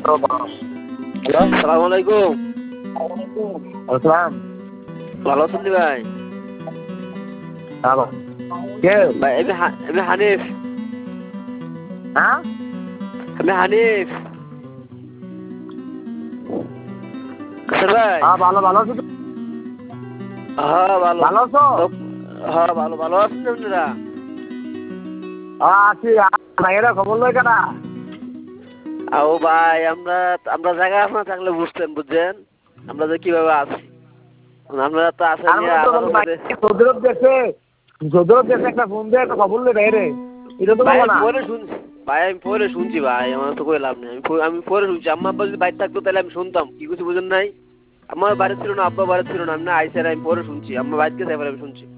Hello, সালাম আলাইকুম। আসসালাম। ভালো আছেন নি ভাই? হ্যালো, কে? ভাই আমি হানিফ। হ্যাঁ? আমি হানিফ। কাসের ভাই? হ্যাঁ, ভালো আছো তো? হ্যাঁ ভালো। ভালো আছো? হ্যাঁ ভালো ভালো আছেন আপনারা? আছি। এরা খবর লয় কেনা? ও ভাই আমরা আমরা জায়গা আপনার থাকলে বুঝছেন আমরা যে কিভাবে আছি। আপনারা তো আছেন আল্লাহর মধ্যে। যদুরব দেশে একটা ফোন দিয়ে একটা খবর লয় রে। এটা তো ভাই বলবো আমি না। পরে শুনছি। ভাই আমি পরে শুনছি ভাই, আমার তো কই লাভ নেই। আমি পরে শুনছি। আম্মা আব্বা যদি বাইরে থাকতো তাহলে আমি শুনতাম কি কিছু বুঝেন নাই। আমার বাড়ি ছিল না, আব্বা বাড়ি ছিল না, আমি না আইসার আমি পরে শুনছি। আম্মা বাইরে গেছে এবার আমি শুনছি,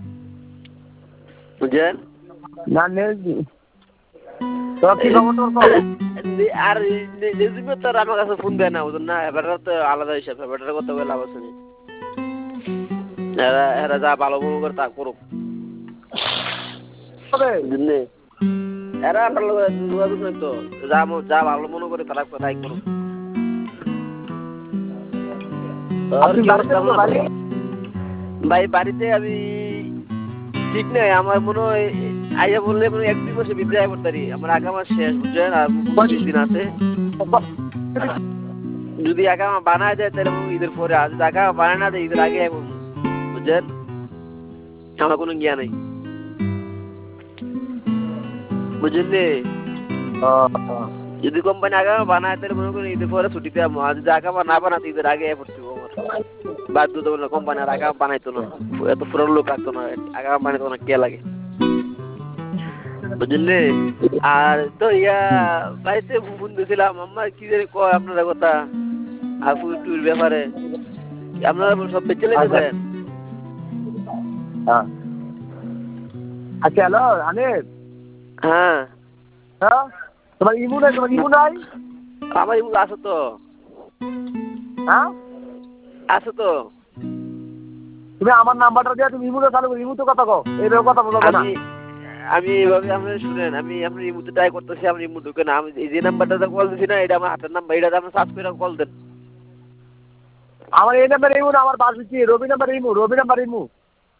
বুঝছেন? না নেই। তোর কি খবর তোর কল? আর রেজিমে তো আর আমার কাছে ফোন দেয় না, বুঝুন না। এবার তো আলাদা হিসাব, এবার কথা বলে লাভ আছে নি। এরা এরা যা ভালো মনে করে তা করুক, বুঝলি? এরা আমার লগে যোগাযোগ নাই তো। যা ভালো মনে করে তারা তাই করুক। আর কি অবস্থা আপনার? ভাই বাড়িতে আমি ঠিক নাই। আমার মনে হয় আইয়া বললে মনে হয় 1-2 মাসের ভিতরে আইয়া পড়তারি। আমার আগা মাস শেষ, বুঝছেন? আর 20 দিন আছে। যদি একা বানায় দেয় তাহলে ঈদের পরে, আর যদি একা বানায় না দেয় ঈদের আগে আইব, বুঝছেন? আমার কোনো জ্ঞান নেই, বুঝলেন নি? যদি কোম্পানি আগে বানায় তাহলে মনে করেন ঈদের পরে ছুটিতে যাবো। আর যদি আগে না বানাতে ঈদের আগে আইয়া পড়তে হবে আমার। বাধ্যতামূলক কোম্পানি আর আগা বানাইতো না, এত পুরান লোক রাখতো না, আগা বানাইতো না, কে লাগে, বুঝলি? আর তো বাড়িতে ফোন দিয়েছিলাম, আমার কি জানি কয় আপনারা কথা হাফু টুর ব্যাপারে। আপনারা সব বেঁচে লেগেছেন? আচ্ছা, হ্যালো আনিফ। হ্যাঁ, হ্যাঁ, তোমার ইমু নাই? আমার ইমু আছে তো। হ্যাঁ, আছে তো। তুমি আমার নাম্বারটা দিয়ে তুমি ইমুতে চালু করো। ইমুতে কথা কও, এইভাবে কথা বলবো না। আমি এইভাবে আপনার শুনেন, আমি আপনার ইমুতে ট্রাই করতেছি, আমার ইমু ঢুকে না। আমি এই যে নাম্বারটাতে কল দিছি না, এটা আমার হাতের নাম্বার, এটাতে আপনি সার্চ করে কল দেন। আমার এই নাম্বার ইমু না, আমার বাস দিচ্ছি রবি নাম্বার ইমু।